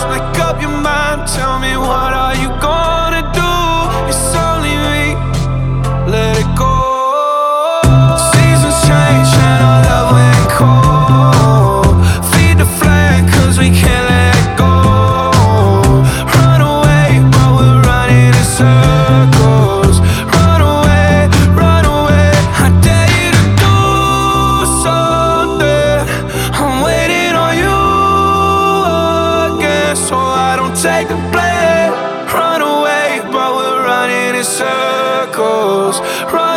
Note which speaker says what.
Speaker 1: Just make up your mind, tell me what are you gonna do? It's only me, let it go. Seasons change and our love went cold. Feed the flame cause we can't let it go. Run away but we're running in circles. Run away, I dare you to do something. I'm waiting on you again, so I don't take the blame. Run away but we're running in circles. Run